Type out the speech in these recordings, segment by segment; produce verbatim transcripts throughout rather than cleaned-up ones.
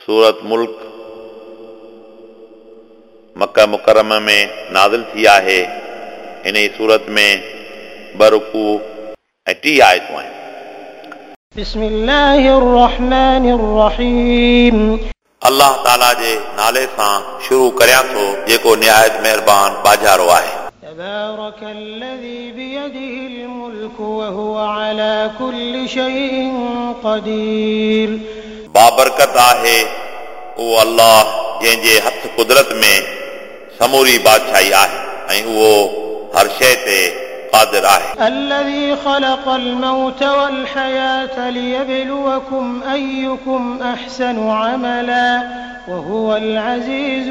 सूरत मुल्क मक्का मुकरमा में नाज़िल थी आहे। इन सूरत में ॿ रुकू ऐं टीह आयतूं आहिनि। बिस्मिल्लाहिर रहमानिर रहीम। अल्लाह ताला जे नाले सां शुरू करियां थो जेको निहायत महिरबान बाजारो आहे। तबारकल्लज़ी बियदिहिल मुल्कु व हुवा अला कुल्लि शैइन क़दीर। बाबरकत आहे उहो अल्लाह जंहिंजे हथ कुदरत में समूरी बादशाही आहे ऐं उहो हर शइ ते क़ादिर आहे। الذي خلق الموت والحياة ليبلوكم أيكم أحسن عملا وهو العزيز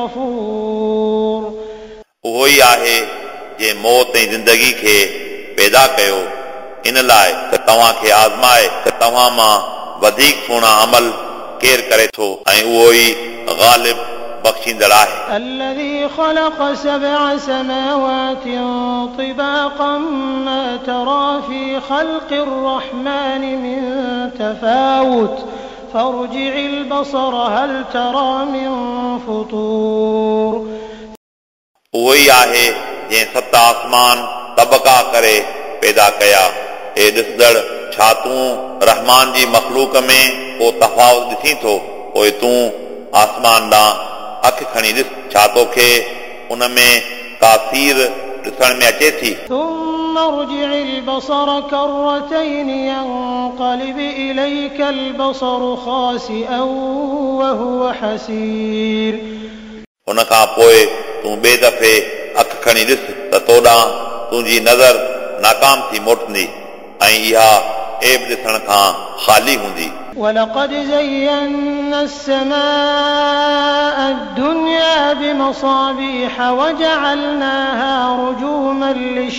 الغفور। उहो ई आहे जे मौत ऐं ज़िंदगी खे पैदा कयो इन लाइ त तव्हां खे आज़माए त तव्हां मां वधीक सुहिणा अमल केर करे थो ऐं उहो ई ग़ालिब बख़्शींदड़ आहे। الذي خلق سبع سماوات طباقا ما ترى في خلق الرحمن من تفاوت فارجع البصر هل ترى من فطور। उहो ई आहे जंहिं सत आसमान तबका करे पैदा कया। ए ॾिसंदड़ छा तूं रहमान जी मखलूक में को तफ़ावत ॾिसी थो? पोइ तूं आसमान ॾांहुं अखि खणी ॾिस छा तोखे उन में का सीर ॾिसण में अचे थी। ثم ارجع البصر كرتين ينقلب إليك البصر خاسئا وهو حسير। उन खां पोइ तूं ॿिए दफ़े अखि खणी ॾिस त तो ॾांहुं तुंहिंजी नज़र नाकाम थी मोटंदी ऐं इहा ऐब ॾिसण खां ख़ाली हूंदी। ولقد زينا السماء الدنيا بمصابيح وجعلناها رجوما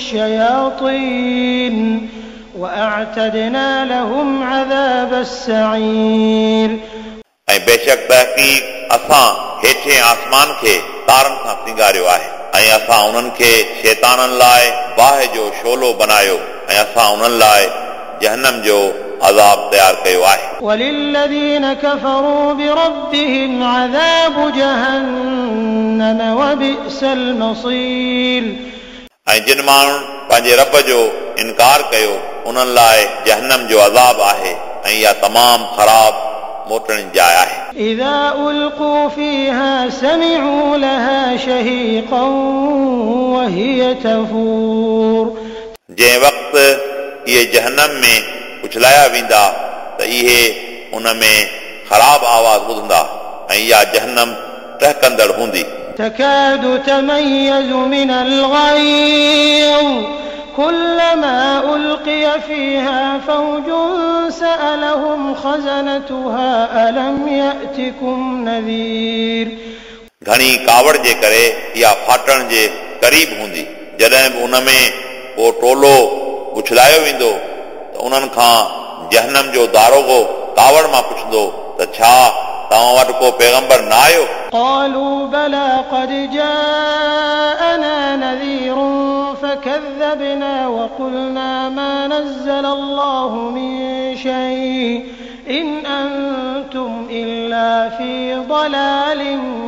للشياطين وأعتدنا لهم عذاب السعير। ऐं बेशक तहक़ीक़ असां हेठे आसमान खे तारनि सां सिंगारियो आहे ऐं असां उन्हनि खे शैताननि लाइ बाहि जो शोलो बनायो ऐं असां उन्हनि लाइ जहन्नम जो अज़ाब तयार कयो आहे। وللذين كفروا بربهم عذاب جهنم وبئس المصير। ऐं जिन माण्हुनि पंहिंजे रब जो इनकार कयो उन्हनि लाइ जहन्नम जो अज़ाब आहे ऐं इहा तमामु ख़राब मोटण जी जाइ आहे। إذا ألقوا فيها سمعوا لها شهيقا وهي تفور। जंहिं वक़्तु इहे जहन्नम में उछलाया वेंदा त इहे उन में ख़राब आवाज़ ॿुधंदा ऐं इहा जहन्नम टहकंदड़ हूंदी। تكاد تميز من الغيظ كلما ألقي فيها فوج سألهم خزنتها ألم يأتكم نذير। घणी कावड़ जे करे इहा फाटण जे क़रीब हूंदी। जॾहिं बि उन में को टोलो उछलायो वेंदो त उन्हनि खां जहन्नम जो दारोगो कावड़ मां पुछंदो त छा तव्हां वटि को पैगंबर न आयो? قالوا بلى قد جاءنا نذير فكذبنا وقلنا ما نزل الله من شيء إن أنتم إلا في ضلال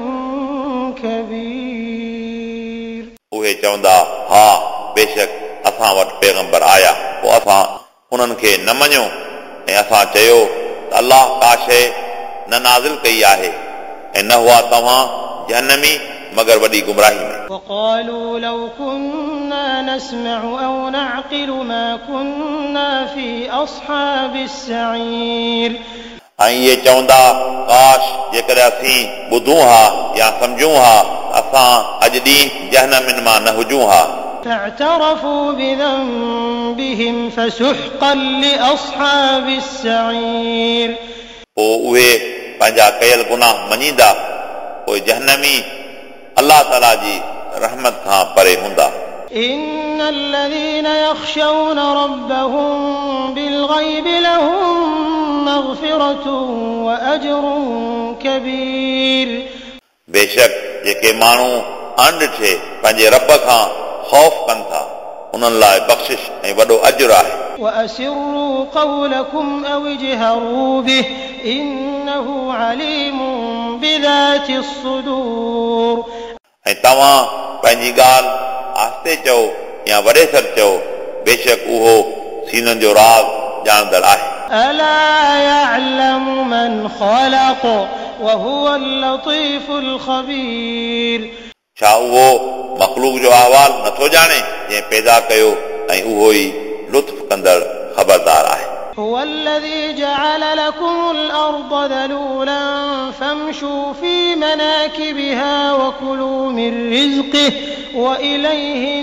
كبير। उहे चवंदा हा बेशक असां वटि पैगंबर आया। पोइ असां उन्हनि खे न मञियो ऐं असां चयो त अलाह का शइ न नाज़िल कई आहे ऐं न हुआ तव्हां जहन्नमी मगर वॾी गुमराही में। وقالوا لو كنا نسمع أو نعقل ما كنا في أصحاب السعير। ऐं इहे चवंदा काश जेकॾहिं असीं ॿुधूं हा या सम्झूं हा असां अॼु ॾींहुं जहन्नमिन मां न हुजूं हा। فاعترفوا بذنبهم فسحقا لأصحاب السعير। पोइ उहे पंहिंजा कयल गुनाह मञींदा पोइ जहन्नमी अलाह ताला जी रहमत खां परे हूंदा। إن الذين يخشون ربهم بالغيب لهم مغفرة وأجر كبير। बेशक जेके माण्हू अणॾिठे पंहिंजे रब खां ख़ौफ़ कनि था उन्हनि लाइ बख़्शिश ऐं वॾो अजुर आहे। وأسروا قولكم أو اجهروا به إنه عليم بذات الصدور ऐं तव्हां पंहिंजी ॻाल्हि आस्ते चओ या वॾे सर चओ बेशक उहो सीननि जो राज़ ॼाणंदड़ आहे ألا يعلم من خلق وهو اللطيف الخبير छा उहो मखलूक जो अहवाल नथो ॼाणे जंहिं पैदा कयो ऐं उहो ई लुत्फ़ कंदड़ ख़बरदार आहे هو الذي جعل لكم الأرض ذلولا فامشوا في مناكبها وكلوا من رزقه وإليه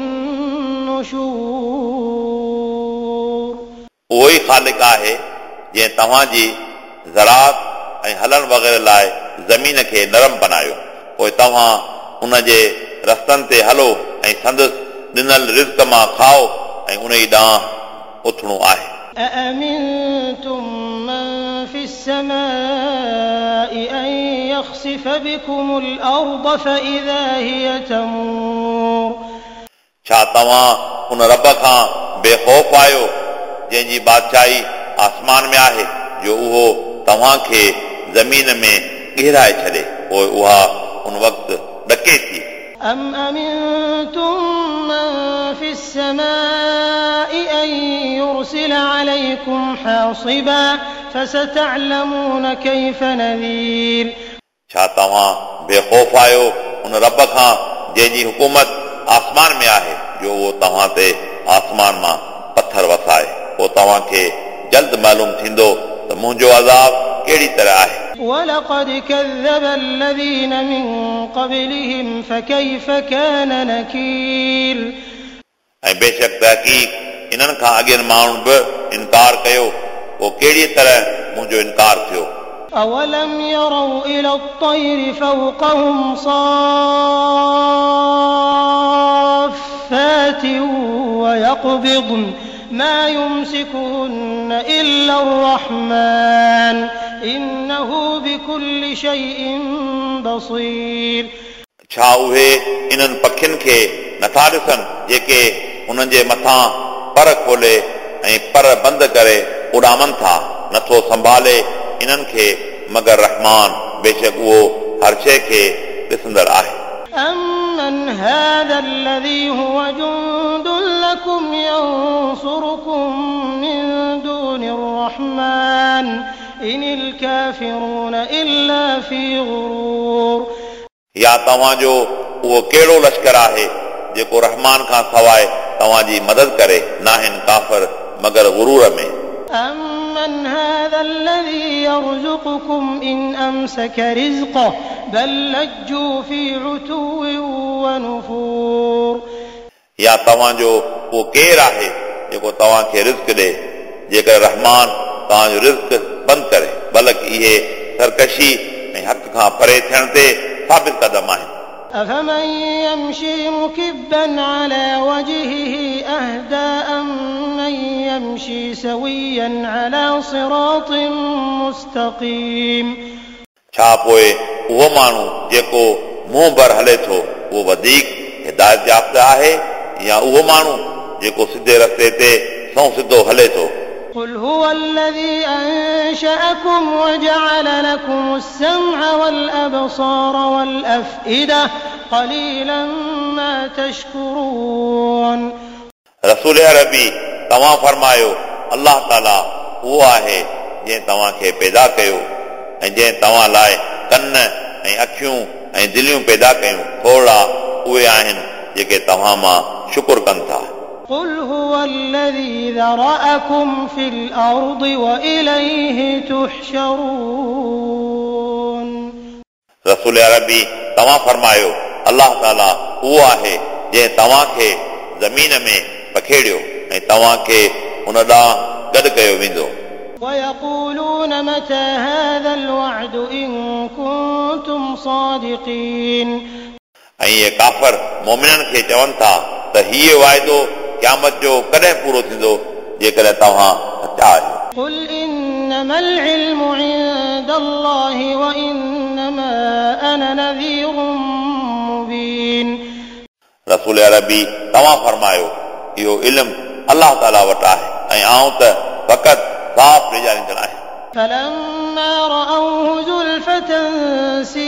النشور उहो ई ख़ालिक आहे जंहिं तव्हांजी ज़राअत ऐं हलण वग़ैरह लाइ ज़मीन खे नरम बनायो पोइ तव्हां उन जे रस्तनि ते हलो ऐं संदसि ॾिनल रिज़्क़ मां खाओ ऐं उन ई ॾांहुं उथणो आहे أأمنتم من في السماء أن يخسف بكم الأرض فإذا هي تمور छा तव्हां उन रब खां बेखौफ़ आहियो जंहिंजी बादशाही आसमान में आहे जो उहो तव्हांखे ज़मीन में गिराए छॾे पोइ उहा उन वक़्तु ॾके थी أم أمنتم من في السماء أن يرسل عليكم حاصبا فستعلمون كيف نذير छा तव्हां बेखौफ़ आहियो उन रब खां जंहिंजी हुकूमत आसमान में आहे जो उहो तव्हां ते आसमान मां पत्थर वसाए पोइ तव्हांखे जल्द मालूम थींदो त मुंहिंजो अज़ाब कहिड़ी तरह आहे ولقد كذب الذين من قبلهم فكيف كان نكير ऐं बेशक तहक़ीक़ इन्हनि खां अॻियनि माण्हुनि बि इनकार कयो पोइ कहिड़ी तरह मुंहिंजो इनकार थियो أولم يروا إلى الطير فوقهم صافات ويقبضن ما يمسكهن إلا الرحمن إنه بكل شيء بصير छा उहे इन्हनि पखियुनि खे नथा ॾिसनि जेके उन्हनि जे मथां पर खोले ऐं पर बंदि करे उॾामनि था नथो संभाले इन्हनि खे मगर रहमान बेशक उहो हर शइ खे ॾिसंदड़ आहे أمن هذا الذي هو جند لكم ينصركم من دون الرحمن إن الكافرون إلا في غرور या तव्हांजो उहो कहिड़ो लश्कर आहे जेको रहमान खां सवाइ तव्हांजी मदद करे नाहिन काफ़िर मगर गुरूर में أمن هذا الذي يرزقكم إن أمسك رزقه بل لجوا في عتو ونفور या तव्हांजो उहो केरु आहे जेको तव्हांखे रिज़्क़ ॾे जेकर रहमान तव्हांजो रिज़्क़ बंदि करे बल्कि इहे सरकशी ऐं हक़ खां परे थियण ते साबित क़दम आहिनि أفمن يمشي مكبا على وجهه أهدى أمن يمشي سويا على صراط مستقيم छा पोइ उहो माण्हू जेको मुंहुं भर हले थो उहो वधीक हिदायत याफ़्ता आहे या उहो माण्हू जेको सिधे रस्ते ते सौ सिधो हले थो قل هو الذي أنشأكم وجعل لكم السمع والأبصار والأفئدة قليلا ما تشكرون रसूल अरबी तव्हां फरमायो अल्लाह ताला उहो आहे जंहिं तव्हांखे पैदा कयो ऐं जंहिं तव्हां लाइ कन ऐं अखियूं ऐं दिलियूं पैदा कयूं थोरा उहे आहिनि जेके तव्हां मां शुक्र कनि था قل هو الذي ذرأكم في الأرض وإليه تحشرون रसूल अरबी तव्हां फरमायो अल्लाह ताला उहो आहे जंहिं तव्हांखे ज़मीन में पखेड़ियो ऐं तव्हांखे उन ॾांहुं गॾु कयो वेंदो ويقولون متى هذا الوعد إن كنتم صادقين ऐं इहे काफ़र मोमिननि खे चवनि था त हीअ वाइदो क़यामत जो कॾहिं पूरो थींदो जेकॾहिं तव्हां सचा आहियो قل إنما العلم عند الله وإنما أنا نذير مبين रसूल अरबी तव्हां फरमायो इहो इल्मु अल्लाह ताला वटि आहे ऐं आऊं त फ़क़ति साफ़ ॾेखारींदड़ आहियां فلما رأوه زلفة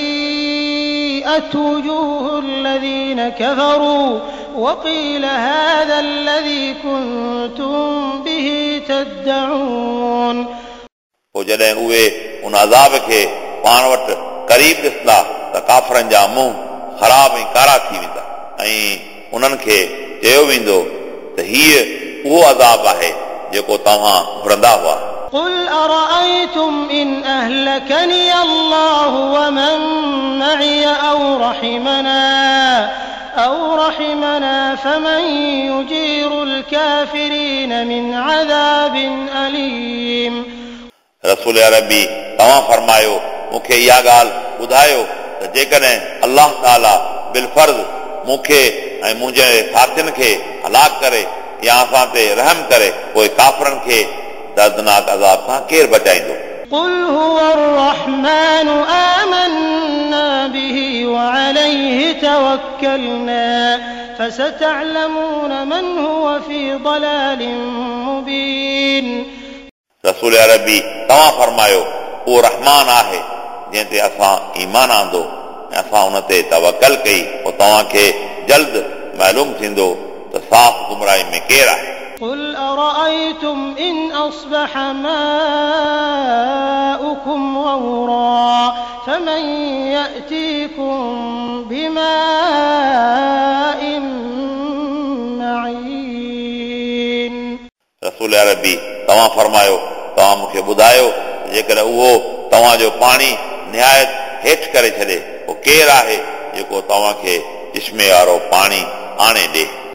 سيئت وجوه الذين كفروا وقيل هذا الذي كنتم به تدعون. पोइ जॾहिं उहे उन अज़ाब खे पाण वटि क़रीब ॾिसंदा त काफ़रनि जा मुंहुं ख़राब ऐं कारा थी वेंदा ऐं उन्हनि खे चयो वेंदो त हीअ उहो अज़ाब आहे जेको तव्हां घुरंदा हुआ. قل أرأيتم إن أهلكني الله ومن معي أو رحمنا أو رحمنا فمن يجير الكافرين من عذاب أليم. रसूल अरबी तव्हां फरमायो मूंखे इहा ॻाल्हि ॿुधायो त जेकॾहिं अलाह ताला बिलफर्ज़ मूंखे ऐं मुंहिंजे साथियुनि खे हलाक करे या असां ते रहम करे पोइ काफ़रनि खे दर्दनाक अज़ाब सां केरु बचाईंदो. قل هو الرحمن آمنا به وعليه توكلنا فستعلمون من هو في ضلال مبين. रसूल अरबी तव्हां फरमायो उहो रहमान आहे जंहिं ते असां ईमान आंदो ऐं असां उन ते तवकल कई पोइ तव्हांखे जल्द मालूम थींदो त साफ़ गुमराही में केरु आहे. قل أرأيتم إن أصبح ماؤكم غورا فمن يأتيكم بماء معين. रसूल अरबी तव्हां फरमायो तव्हां मूंखे ॿुधायो जेकॾहिं उहो तव्हांजो पाणी निहायत हेठि करे छॾे पोइ केरु आहे जेको तव्हांखे चश्मे वारो पाणी आणे ॾे.